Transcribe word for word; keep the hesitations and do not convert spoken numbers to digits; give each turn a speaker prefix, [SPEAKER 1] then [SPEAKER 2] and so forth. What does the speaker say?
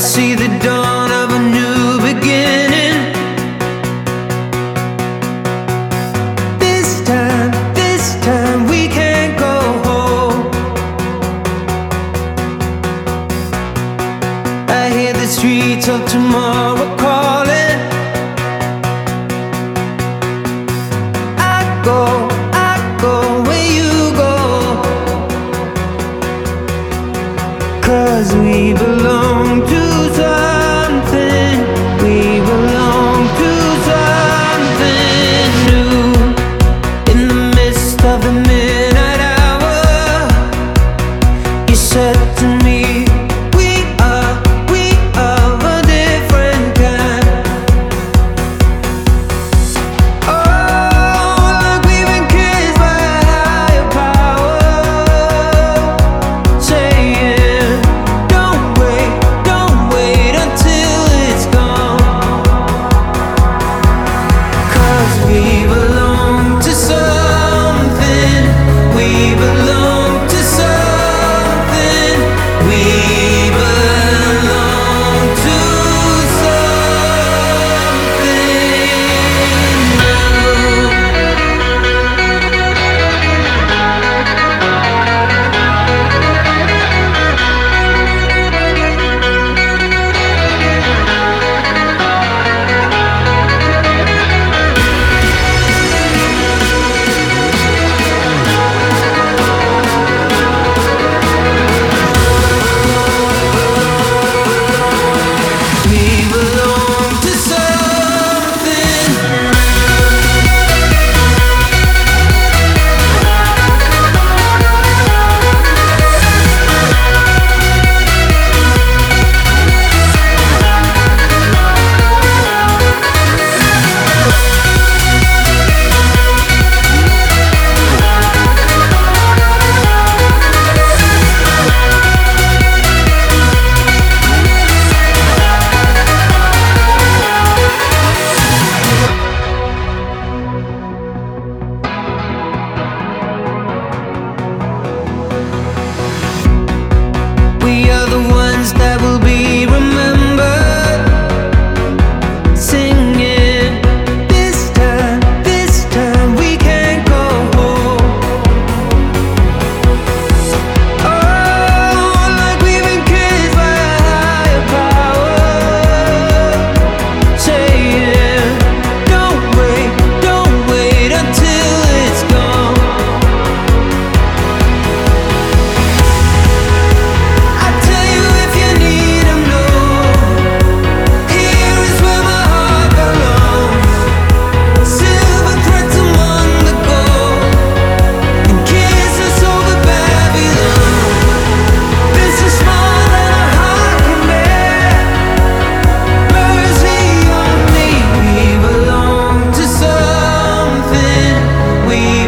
[SPEAKER 1] see the dawn of a new beginning. This time, this time we can't go home. I hear the streets of tomorrow calling. I go, I go where you go, 'cause we belong to something. We belong to something new. In the midst of the midnight hour, you said to me, we are, we are a different kind. Oh, like we've been kissed by a higher power, saying, don't wait, don't wait until it's gone. 'Cause we belong to something. We belong to something. We belong to something new. We belong to something. We are the ones that will be remembered, singing. This time, this time we can't go home. Oh, like we've been kissed by a higher power, saying, don't wait, don't wait until it's gone. I tell you if you need 'em, no. Here is where my heart belongs. Silver threads among the gold, and kisses over Babylon. This is more than a heart can bear. Mercy on me. We belong to something. We